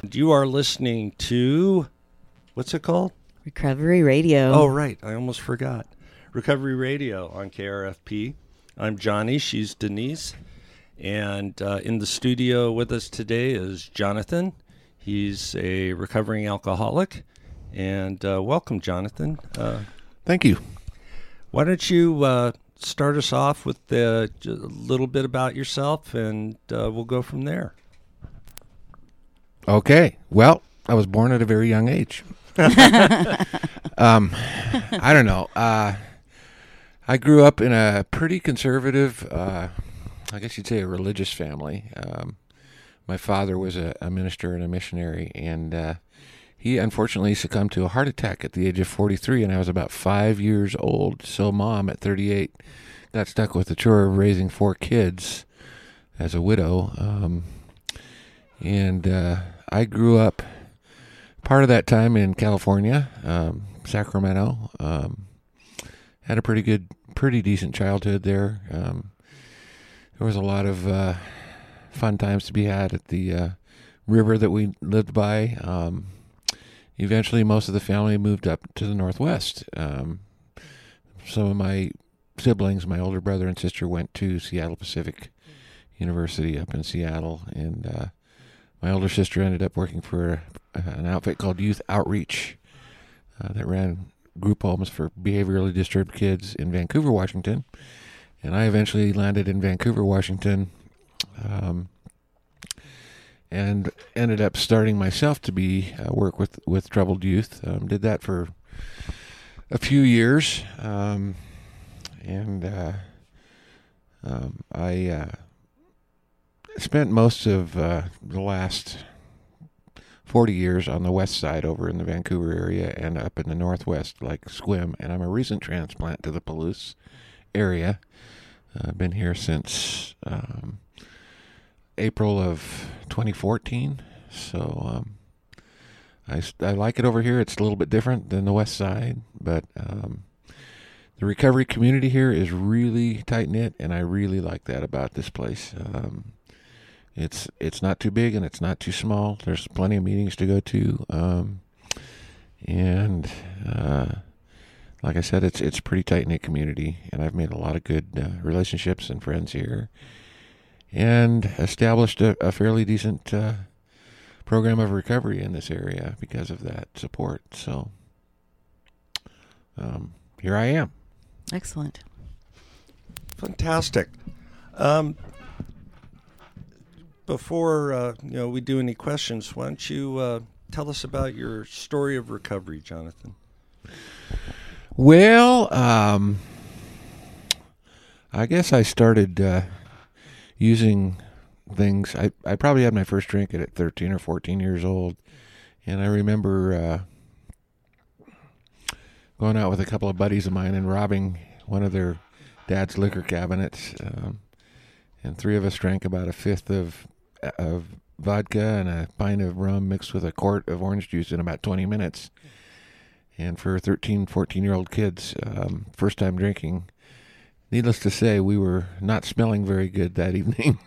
You are listening to, what's it called? Recovery Radio. Oh, right. I almost forgot. Recovery Radio on KRFP. I'm Johnny. She's Denise. And in the studio with us today is Jonathan. He's a recovering alcoholic. And welcome, Jonathan. Thank you. Why don't you start us off with a little bit about yourself, and we'll go from there. Okay. Well, I was born at a very young age. I don't know. I grew up in a pretty conservative, I guess you'd say a religious family. My father was a minister and a missionary, and he unfortunately succumbed to a heart attack at the age of 43, and I was about 5 years old. So Mom, at 38, got stuck with the chore of raising 4 kids as a widow. I grew up part of that time in California, Sacramento. Had a pretty decent childhood there. There was a lot of fun times to be had at the river that we lived by. Eventually, most of the family moved up to the Northwest. Some of my siblings, my older brother and sister, went to Seattle Pacific University up in Seattle, and my older sister ended up working for an outfit called Youth Outreach that ran group homes for behaviorally disturbed kids in Vancouver, Washington. And I eventually landed in Vancouver, Washington, and ended up starting myself to work with troubled youth. Did that for a few years, I spent most of the last 40 years on the west side over in the Vancouver area and up in the northwest, like Sequim, and I'm a recent transplant to the Palouse area. I've been here since April of 2014, so I like it over here. It's a little bit different than the west side, but the recovery community here is really tight-knit, and I really like that about this place. It's not too big and it's not too small. There's plenty of meetings to go to, and like I said, it's a pretty tight-knit community, and I've made a lot of good relationships and friends here, and established a fairly decent program of recovery in this area because of that support. So here I am. Excellent. Fantastic. Before we do any questions, why don't you tell us about your story of recovery, Jonathan? Well, I guess I started using things. I probably had my first drink at 13 or 14 years old, and I remember going out with a couple of buddies of mine and robbing one of their dad's liquor cabinets, and 3 of us drank about a fifth of vodka and a pint of rum mixed with a quart of orange juice in about 20 minutes. And for 13, 14-year-old kids, first time drinking, needless to say, we were not smelling very good that evening.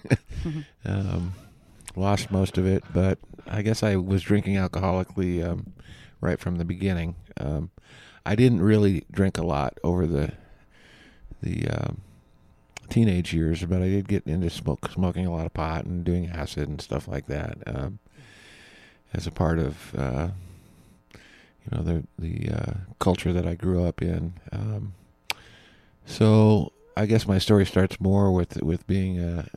Lost most of it, but I guess I was drinking alcoholically right from the beginning. I didn't really drink a lot over the teenage years, but I did get into smoking a lot of pot and doing acid and stuff like that as a part of the culture that I grew up in. So I guess my story starts more with being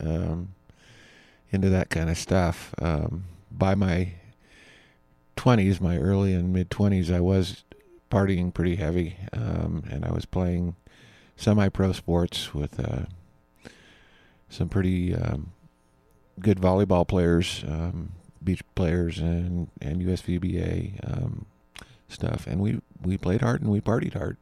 into that kind of stuff. By my 20s, my early and mid 20s, I was partying pretty heavy, and I was playing semi-pro sports with some pretty good volleyball players, beach players, and USVBA stuff. And we played hard and we partied hard.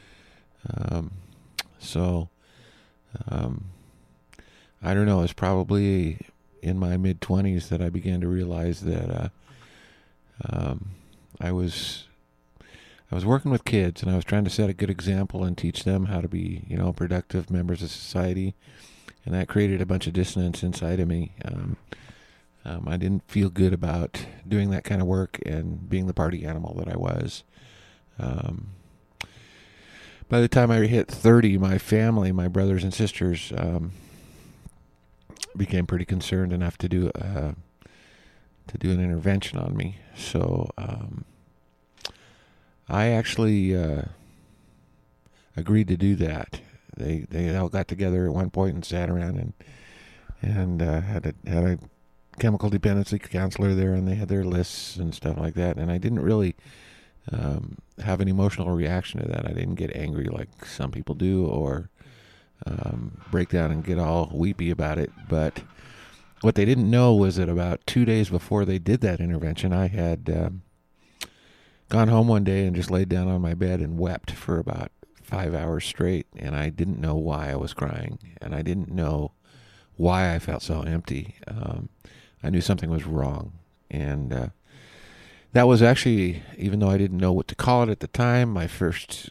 I don't know. It's probably in my mid-20s that I began to realize that I was working with kids, and I was trying to set a good example and teach them how to be, productive members of society, and that created a bunch of dissonance inside of me. I didn't feel good about doing that kind of work and being the party animal that I was. By the time I hit 30, my family, my brothers and sisters, became pretty concerned enough to do an intervention on me. So I actually agreed to do that. They all got together at one point and sat around and had a chemical dependency counselor there, and they had their lists and stuff like that. And I didn't really have an emotional reaction to that. I didn't get angry like some people do, or break down and get all weepy about it. But what they didn't know was that about 2 days before they did that intervention, I had gone home one day and just laid down on my bed and wept for about 5 hours straight, and I didn't know why I was crying, and I didn't know why I felt so empty. I knew something was wrong, and that was actually, even though I didn't know what to call it at the time, my first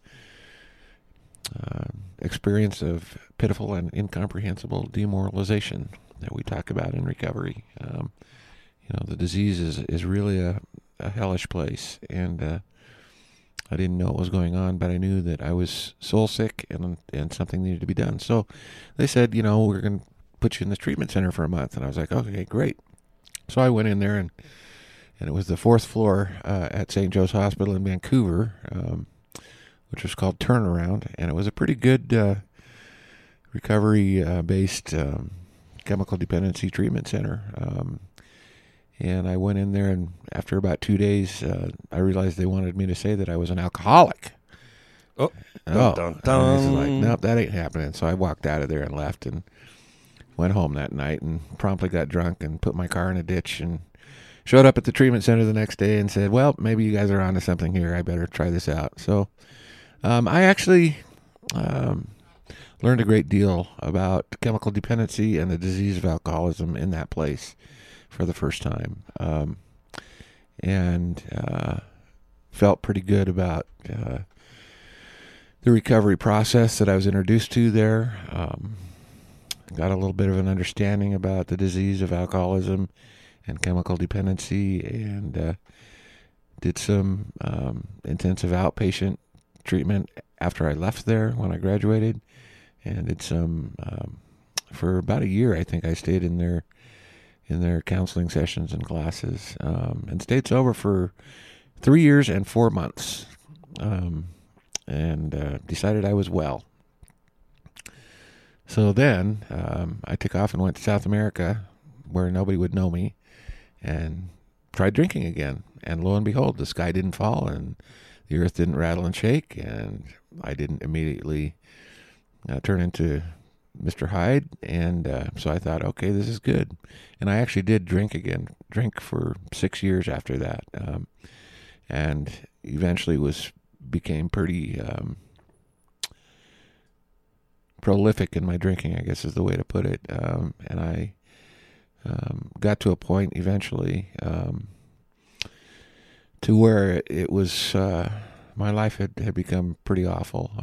experience of pitiful and incomprehensible demoralization that we talk about in recovery. The disease is really a hellish place, and I didn't know what was going on, but I knew that I was soul sick and something needed to be done. So they said, we're going to put you in this treatment center for a month. And I was like, okay, great. So I went in there, and it was the 4th floor at St. Joe's Hospital in Vancouver, which was called Turnaround. And it was a pretty good recovery-based chemical dependency treatment center. And I went in there, and after about 2 days, I realized they wanted me to say that I was an alcoholic. Dun, dun, dun. I was like, nope, that ain't happening. So I walked out of there and left and went home that night and promptly got drunk and put my car in a ditch and showed up at the treatment center the next day and said, well, maybe you guys are onto something here. I better try this out. So I actually learned a great deal about chemical dependency and the disease of alcoholism in that place for the first time, and felt pretty good about the recovery process that I was introduced to there. Got a little bit of an understanding about the disease of alcoholism and chemical dependency, and did some intensive outpatient treatment after I left there when I graduated, and did some for about a year. I think I stayed in their counseling sessions and classes, and stayed sober for 3 years and 4 months, and decided I was well. So then I took off and went to South America, where nobody would know me, and tried drinking again. And lo and behold, the sky didn't fall, and the earth didn't rattle and shake, and I didn't immediately turn into Mr. Hyde. And so I thought, okay, this is good. And I actually did drink for 6 years after that, and eventually became pretty prolific in my drinking, I guess is the way to put it. And I got to a point eventually to where it was my life had become pretty awful.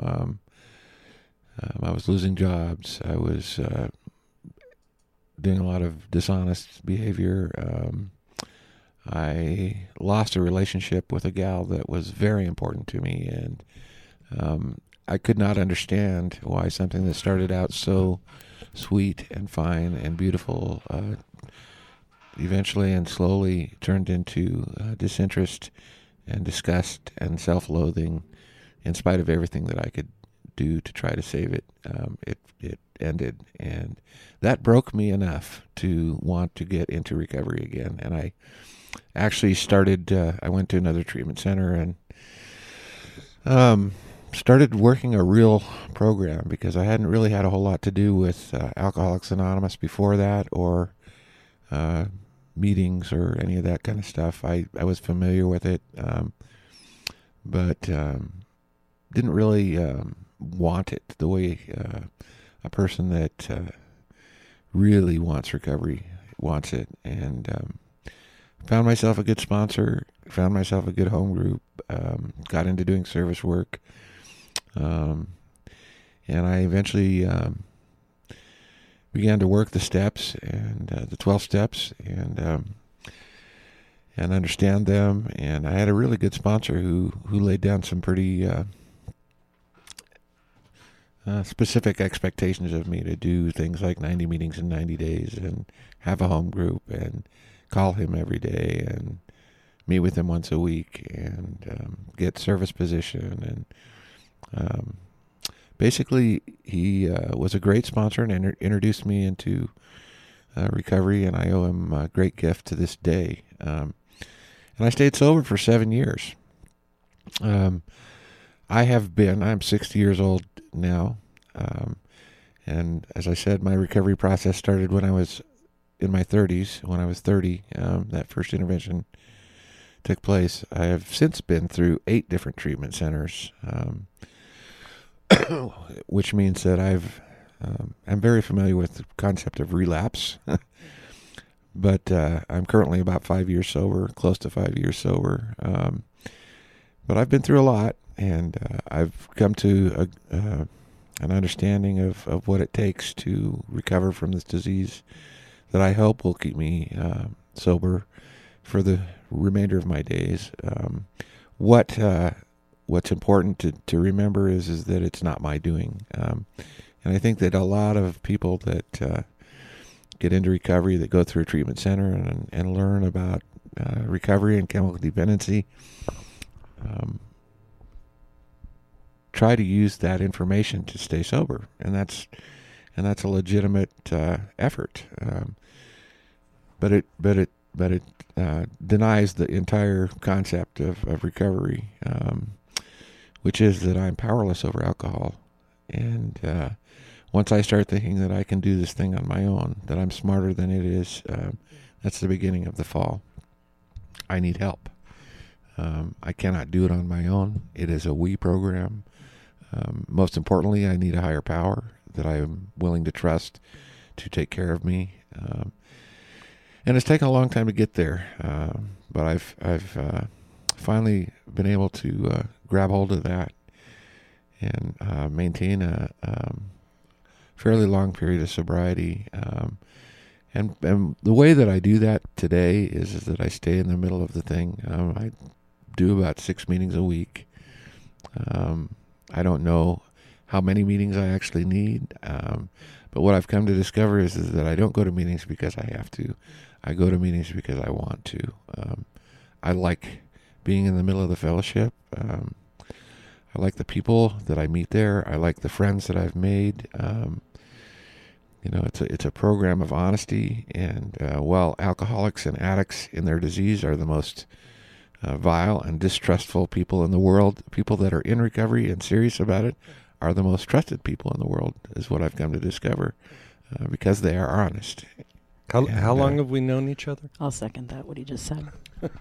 I was losing jobs. I was doing a lot of dishonest behavior. I lost a relationship with a gal that was very important to me, and I could not understand why something that started out so sweet and fine and beautiful eventually and slowly turned into disinterest and disgust and self-loathing, in spite of everything that I could do to try to save it. It ended, and that broke me enough to want to get into recovery again. And I actually started, I went to another treatment center and started working a real program, because I hadn't really had a whole lot to do with Alcoholics Anonymous before that, or meetings or any of that kind of stuff. I was familiar with it, but didn't really want it the way a person that really wants recovery wants it. And found myself a good sponsor, found myself a good home group, got into doing service work, and I eventually began to work the steps and the 12 steps and understand them. And I had a really good sponsor who laid down some pretty specific expectations of me to do things like 90 meetings in 90 days and have a home group and call him every day and meet with him once a week and get service position. And basically, he was a great sponsor and introduced me into recovery, and I owe him a great gift to this day. And I stayed sober for 7 years. I'm 60 years old now. And as I said, my recovery process started when I was in my 30s. When I was 30, that first intervention took place. I have since been through 8 different treatment centers, which means that I'm very familiar with the concept of relapse. But I'm currently about 5 years sober, close to 5 years sober. But I've been through a lot, and I've come to an understanding of what it takes to recover from this disease that I hope will keep me sober for the remainder of my days. What's important to remember is that it's not my doing. And I think that a lot of people that get into recovery, that go through a treatment center and learn about recovery and chemical dependency, try to use that information to stay sober, and that's a legitimate effort. But it denies the entire concept of recovery, which is that I'm powerless over alcohol. And once I start thinking that I can do this thing on my own, that I'm smarter than it is, that's the beginning of the fall. I need help. I cannot do it on my own. It is a we program. Most importantly, I need a higher power that I am willing to trust to take care of me. And it's taken a long time to get there, but I've finally been able to grab hold of that and maintain a fairly long period of sobriety. And the way that I do that today is that I stay in the middle of the thing. I do about 6 meetings a week. I don't know how many meetings I actually need, but what I've come to discover is that I don't go to meetings because I have to. I go to meetings because I want to. I like being in the middle of the fellowship. I like the people that I meet there. I like the friends that I've made. It's a program of honesty, and while alcoholics and addicts in their disease are the most vile and distrustful people in the world, people that are in recovery and serious about it are the most trusted people in the world, is what I've come to discover, because they are honest. How long have we known each other? I'll second that, what he just said.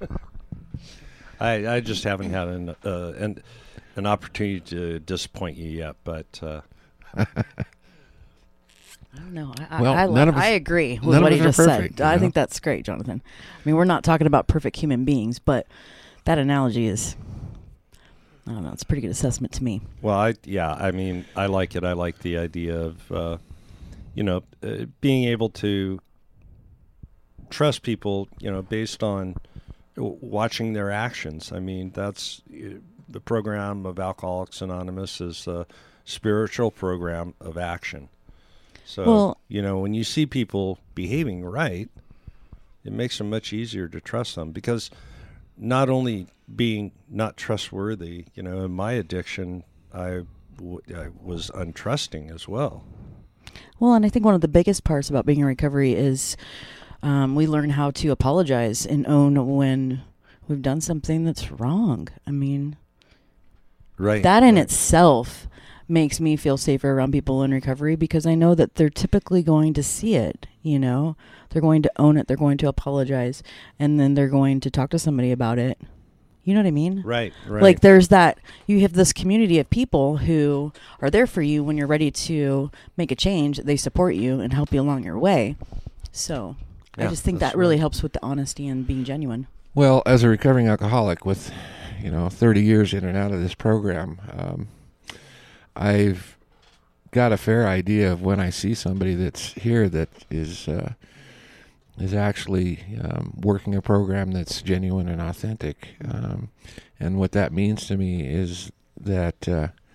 I just haven't had an opportunity to disappoint you yet, but I don't know. None of us, I agree with what he just perfect, said. I think that's great, Jonathan. I mean, we're not talking about perfect human beings, but that analogy is, I don't know, it's a pretty good assessment to me. well, I like it. I like the idea of, being able to trust people, based on watching their actions. I mean, that's the program of Alcoholics Anonymous is a spiritual program of action. So, when you see people behaving right, it makes them much easier to trust them, because not only being not trustworthy, in my addiction, I was untrusting as well. Well, and I think one of the biggest parts about being in recovery is we learn how to apologize and own when we've done something that's wrong. I mean, right. That in itself makes me feel safer around people in recovery, because I know that they're typically going to see it, they're going to own it, they're going to apologize, and then they're going to talk to somebody about it. You know what I mean? Right. Like there's that, you have this community of people who are there for you when you're ready to make a change. They support you and help you along your way. So I just think that really helps with the honesty and being genuine. Well, as a recovering alcoholic with, 30 years in and out of this program, I've got a fair idea of when I see somebody that's here that is actually working a program that's genuine and authentic. And what that means to me is that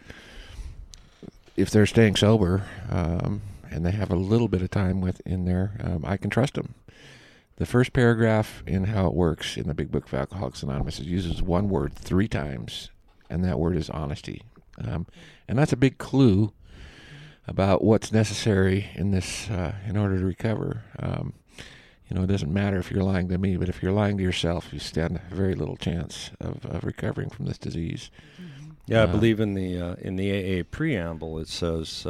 if they're staying sober and they have a little bit of time in there, I can trust them. The first paragraph in How It Works in the Big Book of Alcoholics Anonymous uses one word 3 times, and that word is honesty. And that's a big clue about what's necessary in this in order to recover. It doesn't matter if you're lying to me, but if you're lying to yourself, you stand a very little chance of recovering from this disease. Yeah, I believe in the AA preamble it says,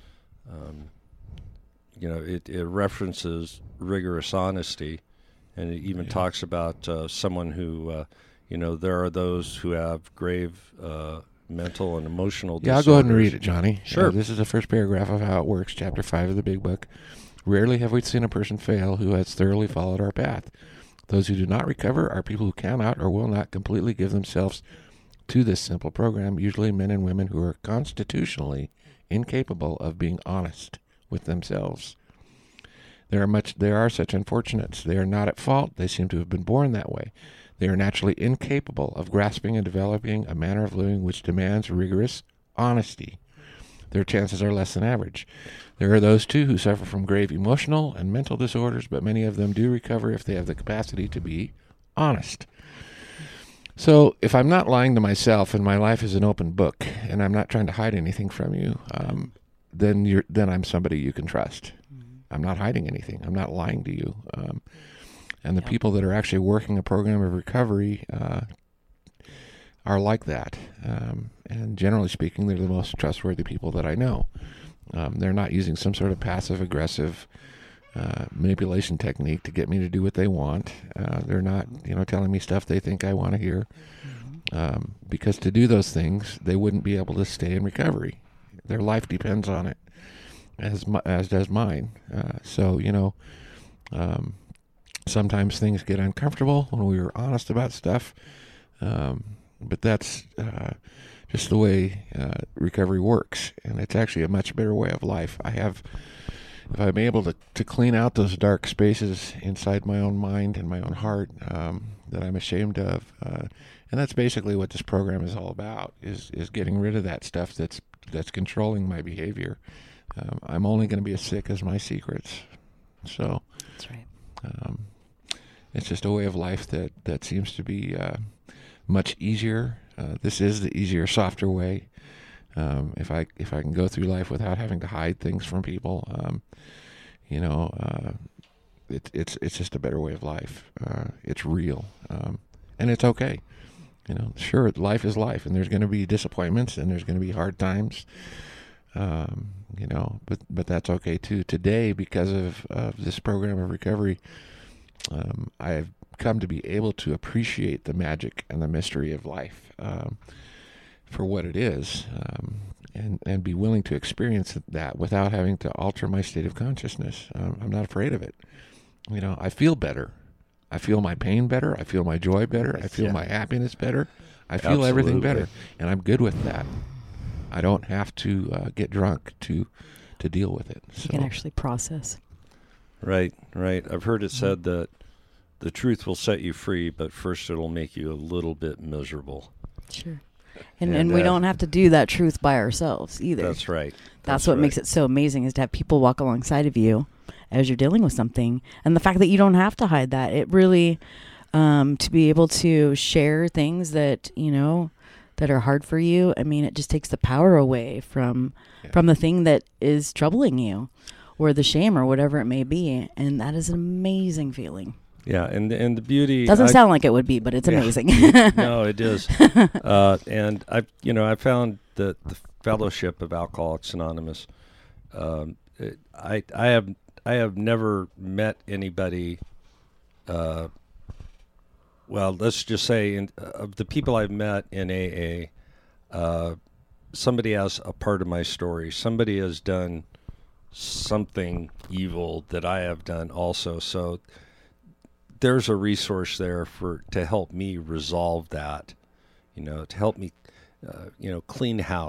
it references rigorous honesty, and it even talks about someone who, there are those who have grave mental and emotional disorders. Yeah, I'll go ahead and read it, Johnny. Sure. This is the first paragraph of How It Works, Chapter 5 of the Big Book. Rarely have we seen a person fail who has thoroughly followed our path. Those who do not recover are people who cannot or will not completely give themselves to this simple program, usually men and women who are constitutionally incapable of being honest with themselves. There are such unfortunates. They are not at fault. They seem to have been born that way. They are naturally incapable of grasping and developing a manner of living which demands rigorous honesty. Their chances are less than average. There are those, too, who suffer from grave emotional and mental disorders, but many of them do recover if they have the capacity to be honest. So if I'm not lying to myself and my life is an open book and I'm not trying to hide anything from you, then I'm somebody you can trust. I'm not hiding anything. I'm not lying to you. And the people that are actually working a program of recovery are like that. And generally speaking, they're the most trustworthy people that I know. They're not using some sort of passive-aggressive manipulation technique to get me to do what they want. They're not, telling me stuff they think I want to hear. Because to do those things, they wouldn't be able to stay in recovery. Their life depends on it, as does mine. Sometimes things get uncomfortable when we are honest about stuff. But that's just the way recovery works. And it's actually a much better way of life. If I'm able to clean out those dark spaces inside my own mind and my own heart that I'm ashamed of, and that's basically what this program is all about, is getting rid of that stuff that's controlling my behavior. I'm only going to be as sick as my secrets. So That's right. It's just a way of life that seems to be much easier. This is the easier, softer way. If I can go through life without having to hide things from people, it's just a better way of life. It's real, and it's okay. Sure, life is life, and there's going to be disappointments, and there's going to be hard times. But that's okay too. Today, because of this program of recovery, I have come to be able to appreciate the magic and the mystery of life for what it is, and be willing to experience that without having to alter my state of consciousness. I'm not afraid of it. I feel better. I feel my pain better. I feel my joy better. I feel my happiness better. I feel everything better, and I'm good with that. I don't have to get drunk to deal with it. So. You can actually process. Right. I've heard it said that the truth will set you free, but first it'll make you a little bit miserable. Sure. And we don't have to do that truth by ourselves either. That's right. That's what makes it so amazing, is to have people walk alongside of you as you're dealing with something. And the fact that you don't have to hide that, it really, to be able to share things that, that are hard for you. I mean, it just takes the power away from the thing that is troubling you, or the shame, or whatever it may be. And that is an amazing feeling. Yeah, and the beauty doesn't sound like it would be, but it's amazing. No, it is. And I found that the Fellowship of Alcoholics Anonymous. I have never met anybody. Well, let's just say of the people I've met in AA, somebody has a part of my story. Somebody has done something evil that I have done also. So there's a resource there to help me resolve that, to help me, clean house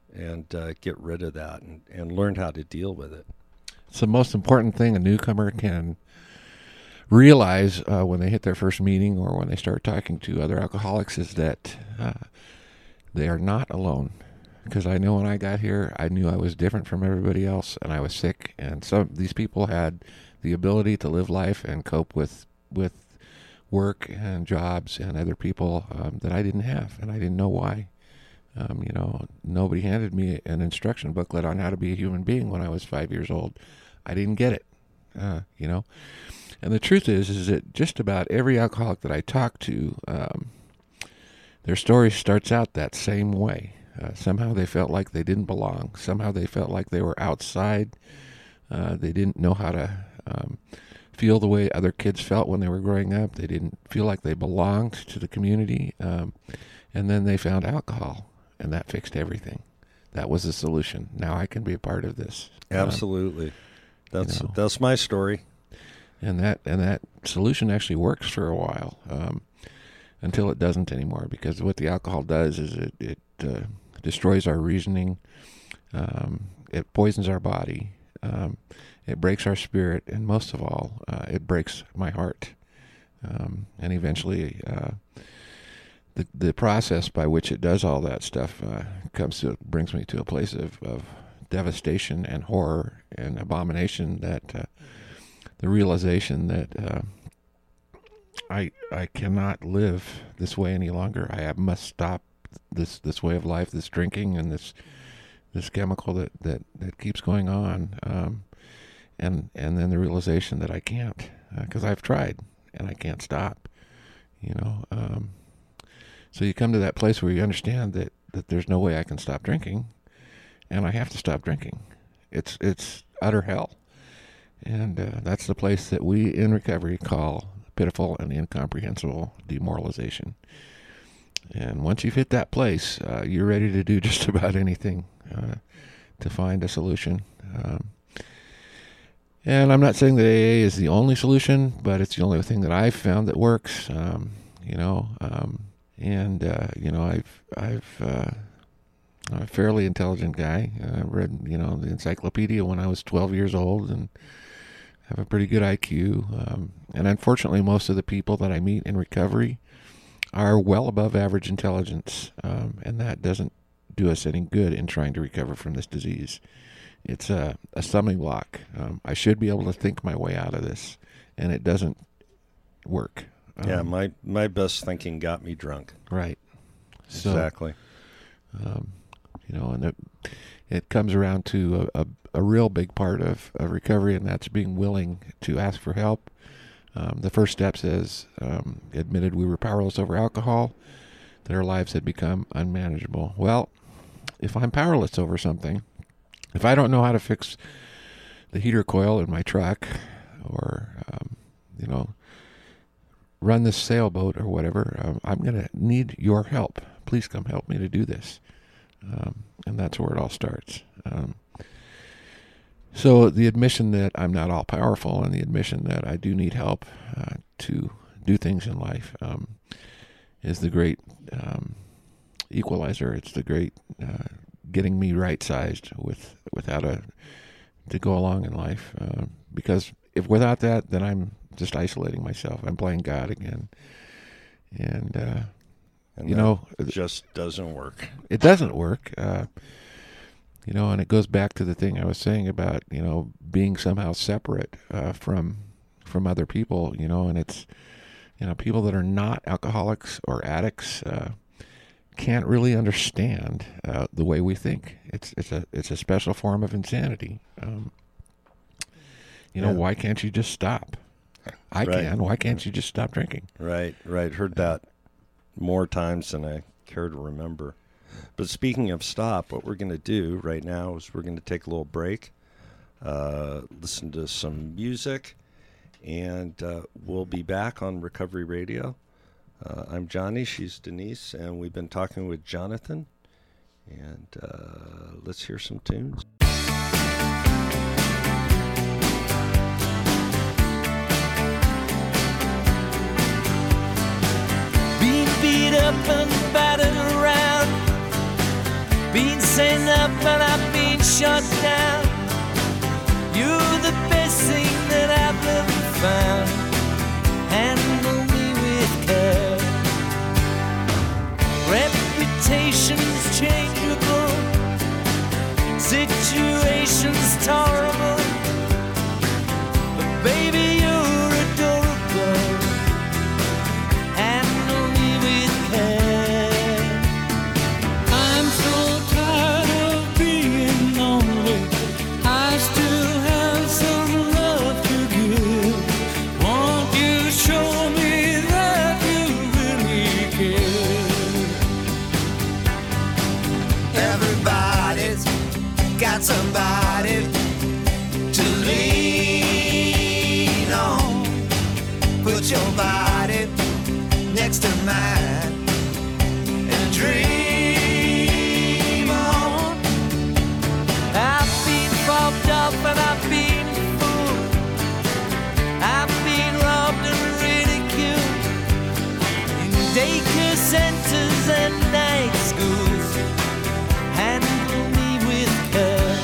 and get rid of that and learn how to deal with it. It's the most important thing a newcomer can realize when they hit their first meeting or when they start talking to other alcoholics is that they are not alone. Because I know when I got here, I knew I was different from everybody else, and I was sick. And some these people had the ability to live life and cope with work and jobs and other people that I didn't have, and I didn't know why. Nobody handed me an instruction booklet on how to be a human being when I was 5 years old. I didn't get it, And the truth is that just about every alcoholic that I talk to, their story starts out that same way. Somehow they felt like they didn't belong. Somehow they felt like they were outside. They didn't know how to feel the way other kids felt when they were growing up. They didn't feel like they belonged to the community. And then they found alcohol, and that fixed everything. That was the solution. Now I can be a part of this. Absolutely. That's my story. And that solution actually works for a while, until it doesn't anymore. Because what the alcohol does is it destroys our reasoning. It poisons our body. It breaks our spirit, and most of all, it breaks my heart. And eventually, the process by which it does all that stuff brings me to a place of devastation and horror and abomination. That the realization that I cannot live this way any longer. I must stop this way of life, this drinking and this chemical that keeps going on. And then the realization that I can't, because I've tried and I can't stop. So you come to that place where you understand that there's no way I can stop drinking, and I have to stop drinking. It's utter hell. And that's the place that we in recovery call pitiful and incomprehensible demoralization. And once you've hit that place, you're ready to do just about anything to find a solution. And I'm not saying that AA is the only solution, but it's the only thing that I've found that works. I'm a fairly intelligent guy. I read, the encyclopedia when I was 12 years old and have a pretty good IQ. And unfortunately, most of the people that I meet in recovery are well above average intelligence, and that doesn't do us any good in trying to recover from this disease. It's a stumbling block. I should be able to think my way out of this, and it doesn't work. Yeah, my best thinking got me drunk. Right. So, exactly. And it comes around to a real big part of recovery, and that's being willing to ask for help. The first step says, admitted we were powerless over alcohol, that our lives had become unmanageable. Well, if I'm powerless over something, if I don't know how to fix the heater coil in my truck, or, run this sailboat or whatever, I'm going to need your help. Please come help me to do this. And that's where it all starts. So the admission that I'm not all powerful, and the admission that I do need help to do things in life, is the great equalizer. It's the great getting me right-sized with how to go along in life. Because if without that, then I'm just isolating myself. I'm playing God again. And it just doesn't work. It doesn't work. And it goes back to the thing I was saying about, being somehow separate from other people, and it's, people that are not alcoholics or addicts can't really understand the way we think. It's a special form of insanity. Why can't you just stop? I can. Why can't you just stop drinking? Right. Heard that more times than I care to remember. But speaking of stop, what we're going to do right now is we're going to take a little break, listen to some music, and we'll be back on Recovery Radio. I'm Johnny, she's Denise, and we've been talking with Jonathan. And let's hear some tunes. Being beat up and battered around, being say enough, but I've been shut down. You're the best thing that I've ever found. Handle me with care. Reputation's changeable, situation's tolerable, but baby, you're adorable. Handle me with care. I'm so tired of being lonely. I still have some love to give. Won't you show me that you really care? Everybody's got somebody to lean on. Put your body next to mine and dream on. I've been fobbed up and I've been fooled. I've been robbed and ridiculed in daycare centers and night schools. Handle me with care.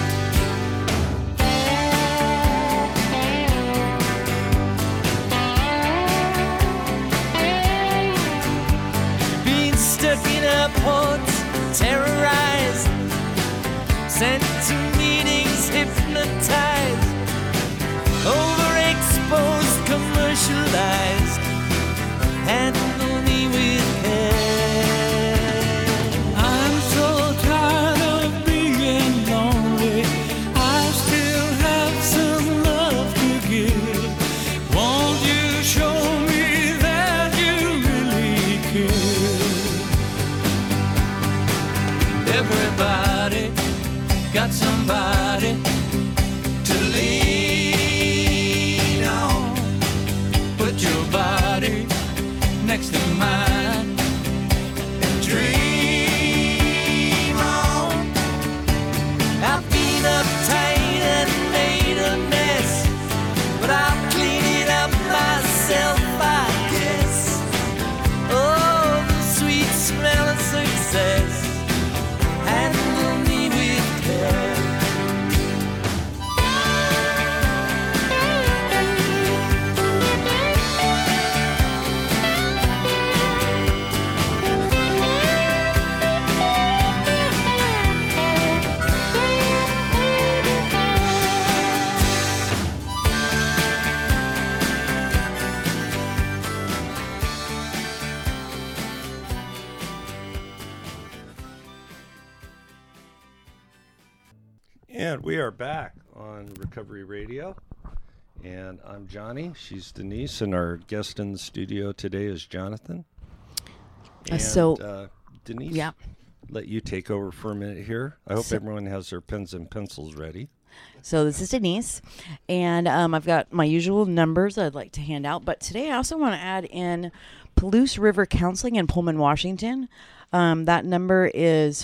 Been stuck in airports, terrorized, sent to meetings, hypnotized, overexposed, commercialized. Handle me with care. I'm so tired of being lonely. I still have some love to give. Won't you show me that you really care? Everybody got somebody to lean on. Put your body next to mine and dream on. I've been uptight and made a mess, but I'll clean it up myself, I guess. Oh, the sweet smell of success. Handle me with care. And we are back on Recovery Radio. And I'm Johnny. She's Denise. And our guest in the studio today is Jonathan. And, Denise, Yeah. let you take over for a minute here. I hope everyone has their pens and pencils ready. So this is Denise, and I've got my usual numbers I'd like to hand out. But today I also want to add in Palouse River Counseling in Pullman, Washington. That number is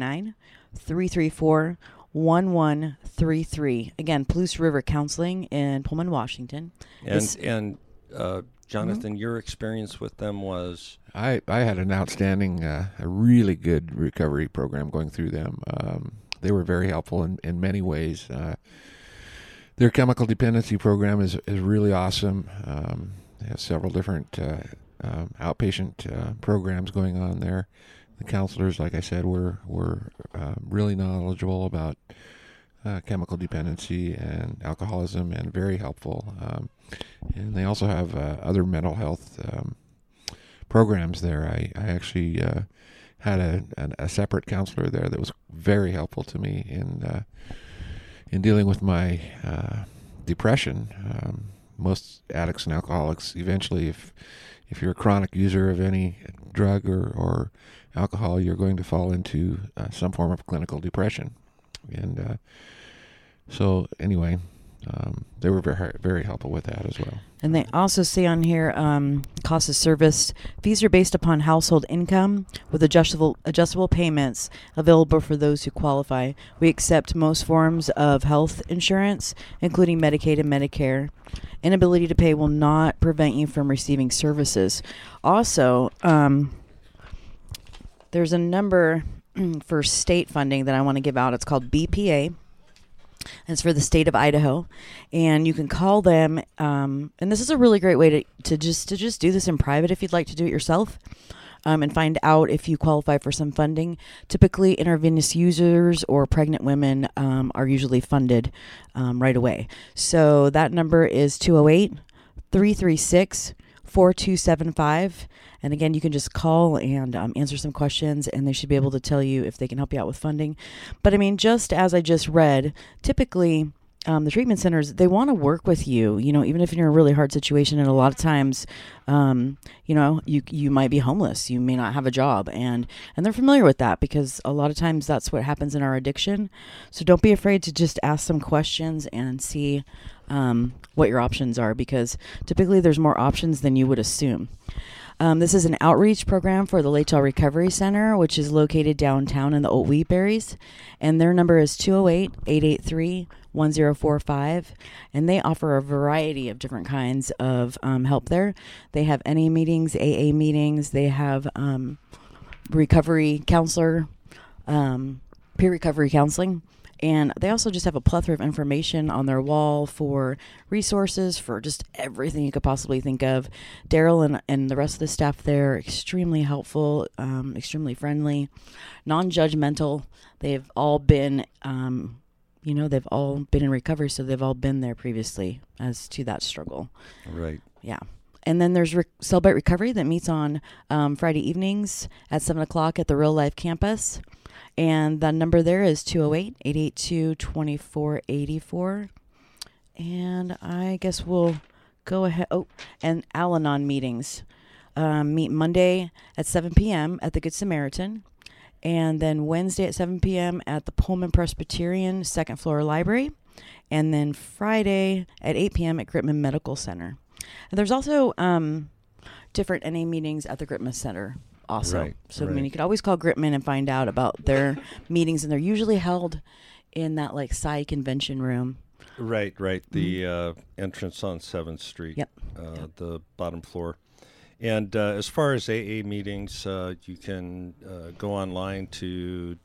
509-334-1133. Again, Palouse River Counseling in Pullman, Washington. And Jonathan, your experience with them was? I had an outstanding, a really good recovery program going through them. They were very helpful in many ways. Their chemical dependency program is really awesome. They have several different outpatient programs going on there. The counselors, like I said, were really knowledgeable about chemical dependency and alcoholism, and very helpful. And they also have other mental health programs there. I actually had a separate counselor there that was very helpful to me in dealing with my depression. Most addicts and alcoholics eventually, if you're a chronic user of any drug or alcohol, you're going to fall into some form of clinical depression. And so anyway, they were very, very helpful with that as well. And they also say on here, cost of service, fees are based upon household income with adjustable payments available for those who qualify. We accept most forms of health insurance, including Medicaid and Medicare. Inability to pay will not prevent you from receiving services. Also, there's a number for state funding that I want to give out. It's called BPA. And it's for the state of Idaho, and you can call them. And this is a really great way to just do this in private if you'd like to do it yourself, and find out if you qualify for some funding. Typically, intravenous users or pregnant women are usually funded right away. So that number is 208-336-4275. And again, you can just call and answer some questions, and they should be able to tell you if they can help you out with funding. But I mean, just as I just read, typically the treatment centers, they want to work with you, even if you're in a really hard situation. And a lot of times, you might be homeless, you may not have a job, and they're familiar with that because a lot of times that's what happens in our addiction. So don't be afraid to just ask some questions and see what your options are, because typically there's more options than you would assume. This is an outreach program for the Latah Recovery Center, which is located downtown in the Old Wheatberries, and their number is 208-883-1045, and they offer a variety of different kinds of help there. They have NA meetings, AA meetings, they have recovery counselor, peer recovery counseling. And they also just have a plethora of information on their wall for resources for just everything you could possibly think of. Daryl and the rest of the staff there are extremely helpful, extremely friendly, non-judgmental. They've all been, they've all been in recovery, so they've all been there previously as to that struggle. Right. Yeah. And then there's Celebrate Recovery that meets on Friday evenings at 7 o'clock at the Real Life campus. And the number there is 208-882-2484. And I guess we'll go ahead. Oh, and Al-Anon meetings meet Monday at 7 p.m. at the Good Samaritan. And then Wednesday at 7 p.m. at the Pullman Presbyterian second floor library. And then Friday at 8 p.m. at Gritman Medical Center. And there's also different NA meetings at the Gritman Center also. Right, so, right. I mean, you could always call Gritman and find out about their meetings, and they're usually held in that, like, Psy convention room. Right. The entrance on 7th Street. Yep. The bottom floor. And as far as AA meetings, you can go online to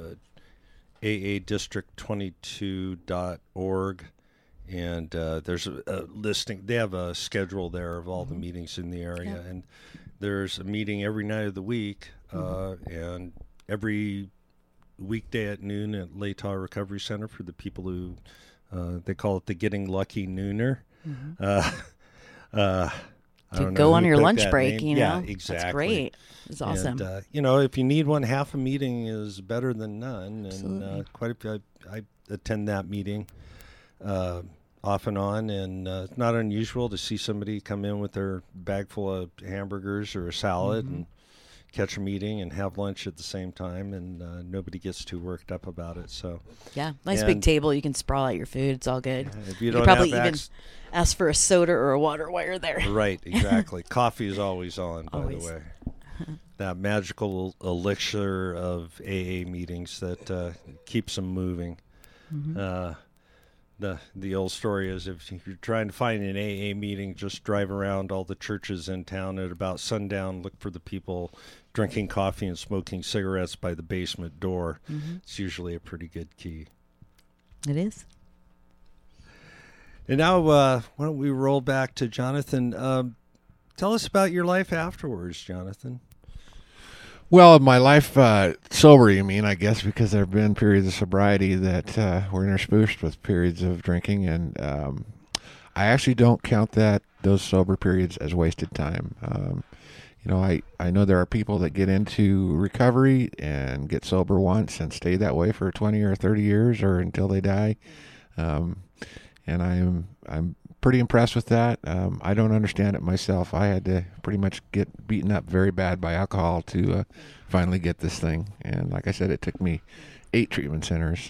aadistrict22.org, and there's a listing. They have a schedule there of all the meetings in the area, and there's a meeting every night of the week, and every weekday at noon at Latah Recovery Center for the people who they call it the Getting Lucky Nooner. I don't know go on who your picked lunch that break, name. you know? Yeah, exactly. That's great. It's awesome. And, if you need one, half a meeting is better than none. Absolutely. And quite a few, I attend that meeting off and on, and it's not unusual to see somebody come in with their bag full of hamburgers or a salad and catch a meeting and have lunch at the same time, and nobody gets too worked up about it. So yeah, nice big table. You can sprawl out your food. It's all good. if you You don't could probably have even ask for a soda or a water while you're there. Right, exactly. Coffee is always on, by Always. the way. That magical elixir of AA meetings that keeps them moving. The old story is, if you're trying to find an AA meeting, just drive around all the churches in town at about sundown, look for the people drinking coffee and smoking cigarettes by the basement door. It's usually a pretty good key. It is. And now, why don't we roll back to Jonathan? Tell us about your life afterwards, Jonathan. Well, my life sober, you mean, I guess, because there have been periods of sobriety that were interspersed with periods of drinking, and I actually don't count those sober periods as wasted time. I know there are people that get into recovery and get sober once and stay that way for 20 or 30 years or until they die. And I'm pretty impressed with that. I don't understand it myself. I had to pretty much get beaten up very bad by alcohol to finally get this thing. And like I said, it took me 8 treatment centers.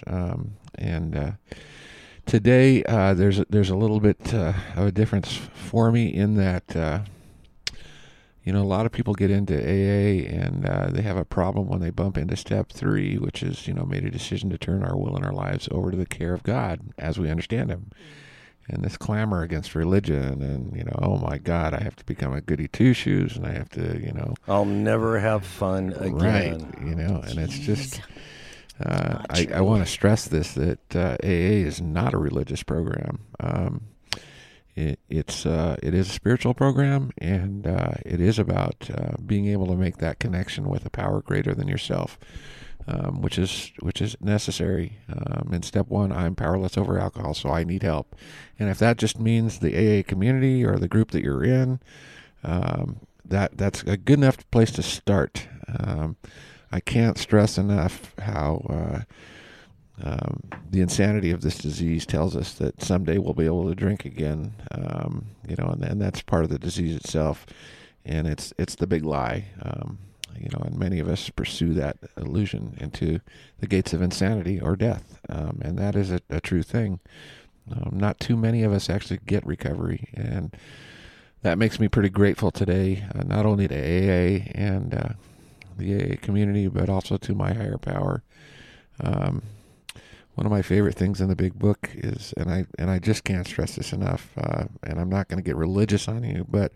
Today there's a little bit of a difference for me in that a lot of people get into AA and they have a problem when they bump into step 3, which is made a decision to turn our will and our lives over to the care of God as we understand Him. this clamor against religion, and oh my God, I have to become a goody two shoes, and I have to I'll never have fun again. right, and it's just I want to stress this, that AA is not a religious program. It is a spiritual program, and it is about being able to make that connection with a power greater than yourself, which is necessary. In step one, I'm powerless over alcohol, so I need help. And if that just means the AA community or the group that you're in, that's a good enough place to start. I can't stress enough how the insanity of this disease tells us that someday we'll be able to drink again, and that's part of the disease itself, and it's the big lie, and many of us pursue that illusion into the gates of insanity or death, and that is a true thing. Not too many of us actually get recovery, and that makes me pretty grateful today, not only to AA and the AA community, but also to my higher power. One of my favorite things in the big book is, and I just can't stress this enough, and I'm not going to get religious on you, but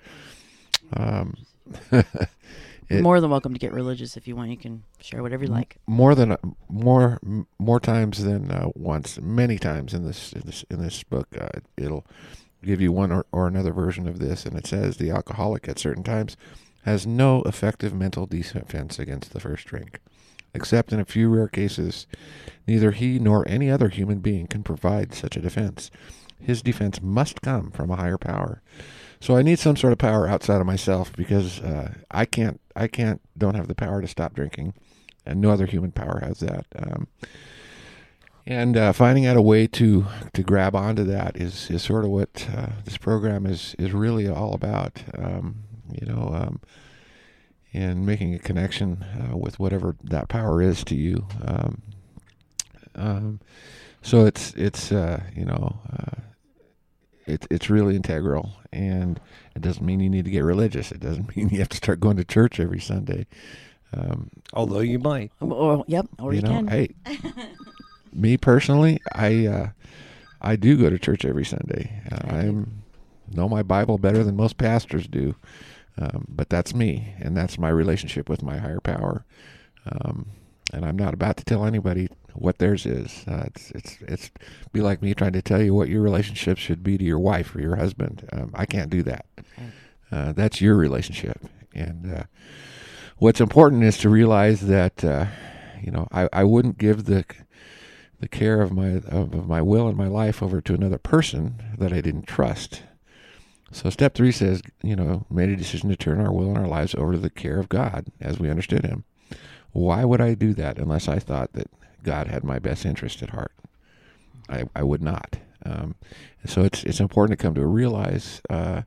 You're more than welcome to get religious if you want. You can share whatever you like. More times than once, many times in this book, it'll give you one or another version of this, and it says the alcoholic at certain times has no effective mental defense against the first drink. Except in a few rare cases, neither he nor any other human being can provide such a defense. His defense must come from a higher power. So I need some sort of power outside of myself, because I don't have the power to stop drinking, and no other human power has that. And finding out a way to grab onto that is sort of what this program is really all about. And making a connection with whatever that power is to you. So it's really integral, and it doesn't mean you need to get religious. It doesn't mean you have to start going to church every Sunday. Although you might. Or you can. Hey, me personally, I do go to church every Sunday. I know my Bible better than most pastors do. But that's me, and that's my relationship with my higher power. And I'm not about to tell anybody what theirs is. It's be like me trying to tell you what your relationship should be to your wife or your husband. I can't do that. That's your relationship. And what's important is to realize that I wouldn't give the care of my will and my life over to another person that I didn't trust. So step 3 says, made a decision to turn our will and our lives over to the care of God as we understood him. Why would I do that unless I thought that God had my best interest at heart? I would not. So it's important to come to realize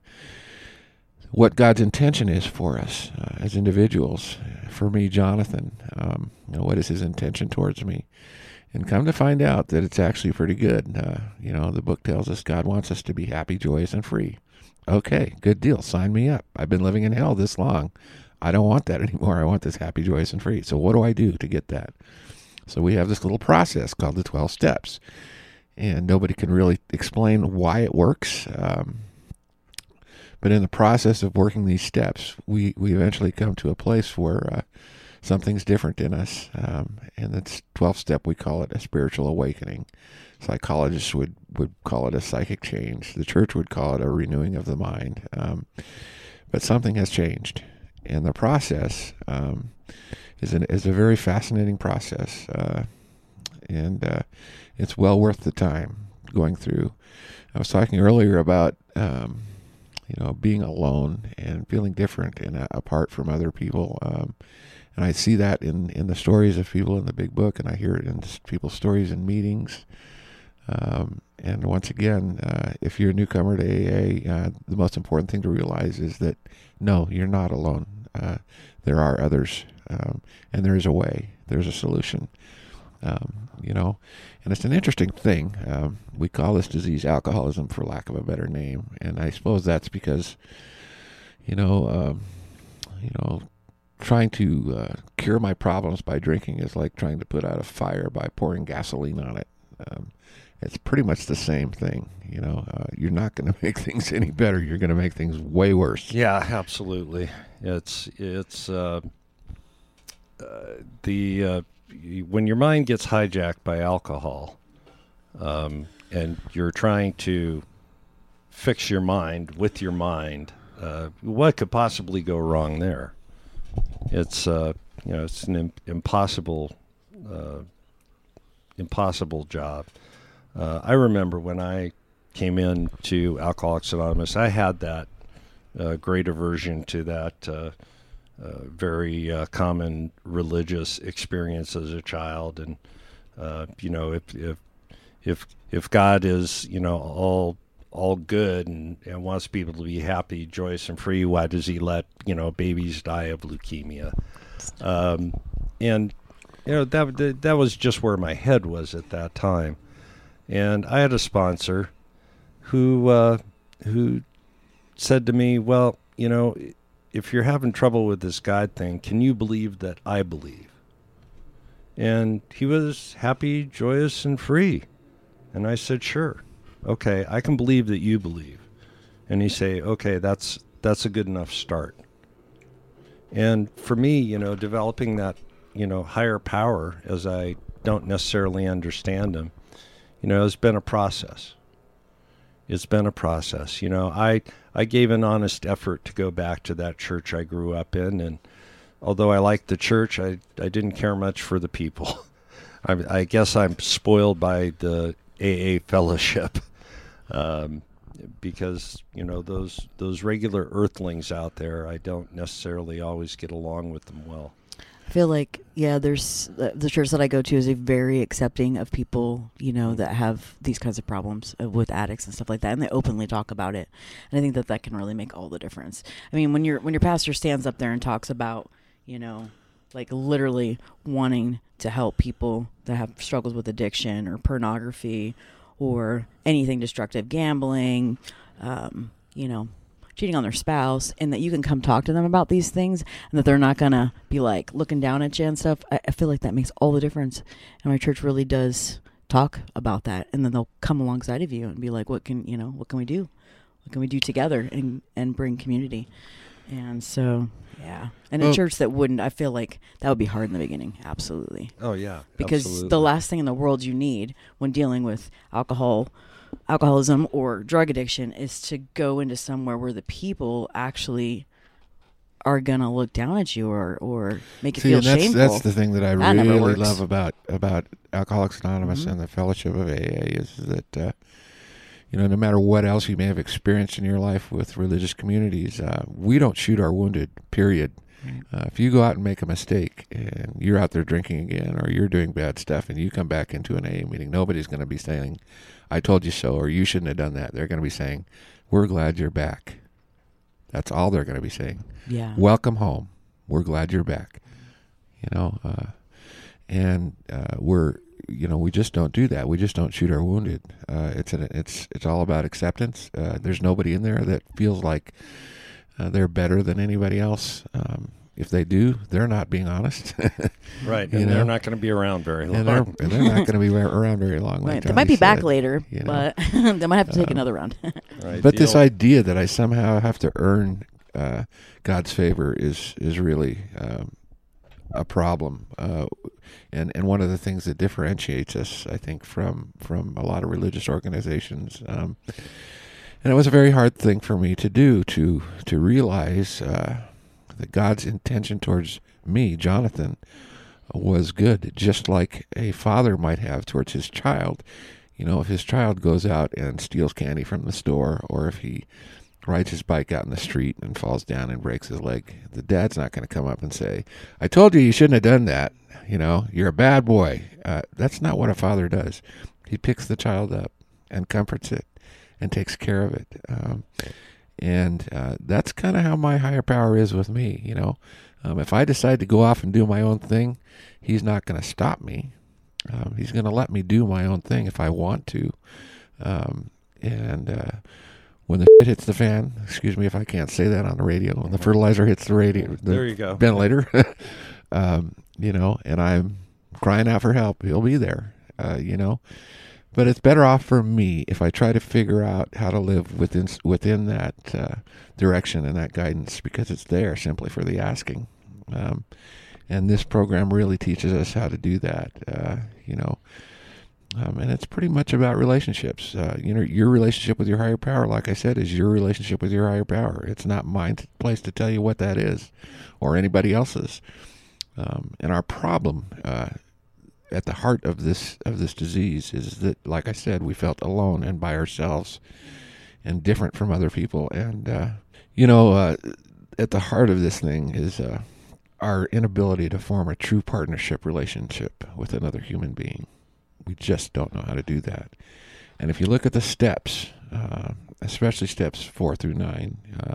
what God's intention is for us as individuals. For me, Jonathan, what is his intention towards me? And come to find out that it's actually pretty good. The book tells us God wants us to be happy, joyous, and free. Okay, good deal. Sign me up. I've been living in hell this long. I don't want that anymore. I want this happy, joyous, and free. So what do I do to get that? So we have this little process called the 12 steps. And nobody can really explain why it works. But in the process of working these steps, we eventually come to a place where something's different in us. And that's 12th step, we call it a spiritual awakening. Psychologists would call it a psychic change. The church would call it a renewing of the mind. But something has changed. And the process is a very fascinating process. And it's well worth the time going through. I was talking earlier about, being alone and feeling different and apart from other people. And I see that in the stories of people in the big book, and I hear it in people's stories in meetings. And once again, if you're a newcomer to AA, the most important thing to realize is that, no, you're not alone. There are others, and there is a way. There's a solution. And it's an interesting thing. We call this disease alcoholism, for lack of a better name, and I suppose that's because, trying to cure my problems by drinking is like trying to put out a fire by pouring gasoline on it. It's pretty much the same thing. You're not going to make things any better. You're going to make things way worse. Yeah, absolutely. It's when your mind gets hijacked by alcohol, and you're trying to fix your mind with your mind, what could possibly go wrong there? It's it's an impossible job. I remember when I came in to Alcoholics Anonymous, I had that great aversion to that very common religious experience as a child, and if God is all good and wants people to be happy, joyous, and free, why does He let babies die of leukemia? And that was just where my head was at that time. And I had a sponsor who said to me, well, if you're having trouble with this God thing, can you believe that I believe? And he was happy, joyous, and free. And I said, sure. Okay, I can believe that you believe. And he say, okay, that's a good enough start. And for me, developing that, higher power, as I don't necessarily understand him, has been a process. It's been a process. I gave an honest effort to go back to that church I grew up in, and although I liked the church, I didn't care much for the people. I guess I'm spoiled by the AA fellowship, because those regular earthlings out there, I don't necessarily always get along with them well. I feel like, there's the church that I go to is a very accepting of people, that have these kinds of problems with addicts and stuff like that, and they openly talk about it. And I think that can really make all the difference. I mean, when your pastor stands up there and talks about, like literally wanting to help people that have struggles with addiction or pornography or anything destructive, gambling, cheating on their spouse, and that you can come talk to them about these things and that they're not going to be like looking down at you and stuff. I feel like that makes all the difference. And my church really does talk about that. And then they'll come alongside of you and be like, what can we do? What can we do together and bring community? And so, yeah. And a church that wouldn't, I feel like that would be hard in the beginning. Absolutely. Oh, yeah. Because absolutely. The last thing in the world you need when dealing with alcoholism or drug addiction is to go into somewhere where the people actually are going to look down at you or make you feel shameful. That's the thing that I really love about Alcoholics Anonymous and the Fellowship of AA is that, no matter what else you may have experienced in your life with religious communities, we don't shoot our wounded, period. If you go out and make a mistake and you're out there drinking again or you're doing bad stuff and you come back into an AA meeting, nobody's going to be saying, I told you so, or you shouldn't have done that. They're going to be saying, we're glad you're back. That's all they're going to be saying. Yeah. Welcome home. We're glad you're back. We just don't do that. We just don't shoot our wounded. It's all about acceptance. There's nobody in there that feels like they're better than anybody else. If they do, they're not being honest. Right, and they're not going to be around very long. And they're not going to be around very long. Like they might be back later, but they might have to take another round. Right, but this idea that I somehow have to earn God's favor is really a problem. And one of the things that differentiates us, I think, from a lot of religious organizations. And it was a very hard thing for me to do, to realize that God's intention towards me, Jonathan, was good, just like a father might have towards his child. If his child goes out and steals candy from the store, or if he rides his bike out in the street and falls down and breaks his leg, the dad's not going to come up and say, I told you shouldn't have done that. You're a bad boy. That's not what a father does. He picks the child up and comforts it and takes care of it. And that's kind of how my higher power is with me. If I decide to go off and do my own thing, he's not going to stop me. He's going to let me do my own thing if I want to. When the shit hits the fan, excuse me if I can't say that on the radio, when the fertilizer hits the radio, there you go, ventilator, and I'm crying out for help, he'll be there, But it's better off for me if I try to figure out how to live within that direction and that guidance, because it's there simply for the asking. And this program really teaches us how to do that, and it's pretty much about relationships. Your relationship with your higher power, like I said, is your relationship with your higher power. It's not my place to tell you what that is, or anybody else's. And our problem at the heart of this disease is that, like I said, we felt alone and by ourselves and different from other people. And at the heart of this thing is our inability to form a true partnership relationship with another human being. We just don't know how to do that. And if you look at the steps, especially steps 4 through 9,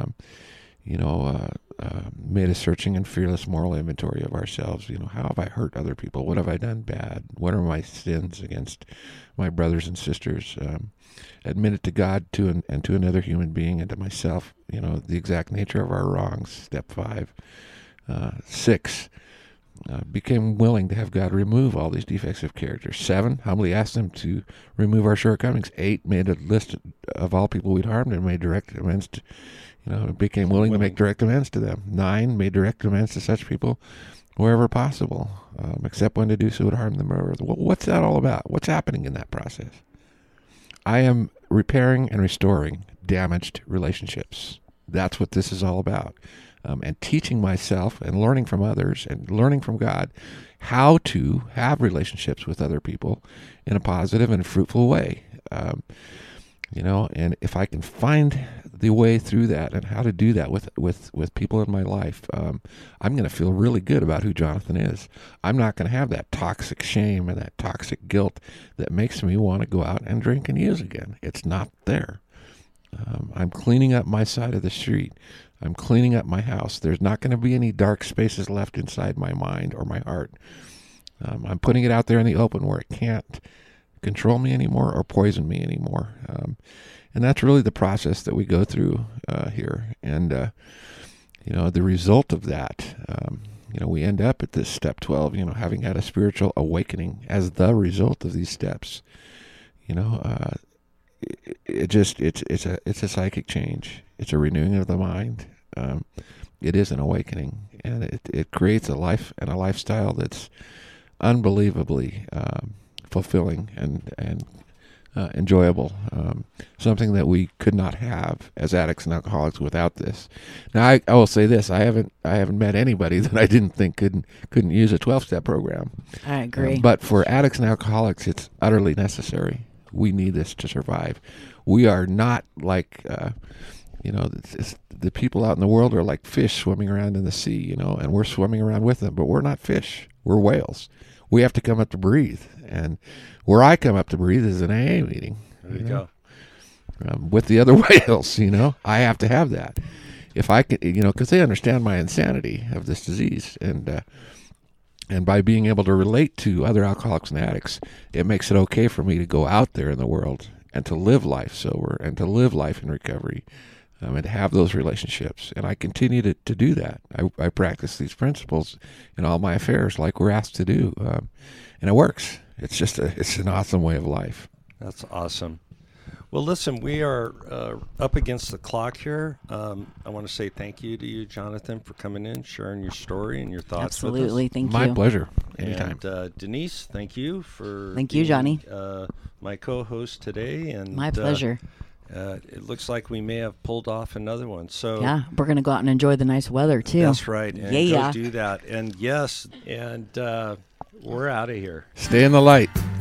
made a searching and fearless moral inventory of ourselves. How have I hurt other people? What have I done bad? What are my sins against my brothers and sisters? Admit it to God and to another human being and to myself, the exact nature of our wrongs. Step 5. 6, became willing to have God remove all these defects of character. 7, humbly asked Him to remove our shortcomings. 8, made a list of all people we'd harmed and made direct amends to, became willing to make direct amends to them. 9, made direct amends to such people wherever possible, except when to do so would harm them. What's that all about? What's happening in that process? I am repairing and restoring damaged relationships. That's what this is all about. And teaching myself and learning from others and learning from God how to have relationships with other people in a positive and fruitful way. And if I can find the way through that and how to do that with people in my life, I'm going to feel really good about who Jonathan is. I'm not going to have that toxic shame and that toxic guilt that makes me want to go out and drink and use again. It's not there. I'm cleaning up my side of the street. I'm cleaning up my house. There's not going to be any dark spaces left inside my mind or my heart. I'm putting it out there in the open where it can't control me anymore or poison me anymore. And that's really the process that we go through here. And, the result of that, we end up at this step 12, having had a spiritual awakening as the result of these steps. It's a psychic change. It's a renewing of the mind. It is an awakening, and it creates a life and a lifestyle that's unbelievably fulfilling and enjoyable. Something that we could not have as addicts and alcoholics without this. Now, I will say this: I haven't met anybody that I didn't think couldn't use a 12-step program. I agree. But for addicts and alcoholics, it's utterly necessary. We need this to survive. We are not like, the people out in the world are like fish swimming around in the sea, and we're swimming around with them, but we're not fish. We're whales. We have to come up to breathe. And where I come up to breathe is an AA meeting. There you go. With the other whales, I have to have that. If I can, because they understand my insanity of this disease. And by being able to relate to other alcoholics and addicts, it makes it okay for me to go out there in the world and to live life sober and to live life in recovery and to have those relationships. And I continue to do that. I practice these principles in all my affairs like we're asked to do. And it works. It's an awesome way of life. That's awesome. Well, listen, we are up against the clock here. I want to say thank you to you, Jonathan, for coming in, sharing your story and your thoughts Absolutely. with us. Thank you. My pleasure. Anytime. And Denise, thank you for Thank you, Johnny. my co-host today. And My pleasure. It looks like we may have pulled off another one. So Yeah, we're going to go out and enjoy the nice weather, too. that's right. And Yeah. go do that. And yes, and we're out of here. Stay in the light.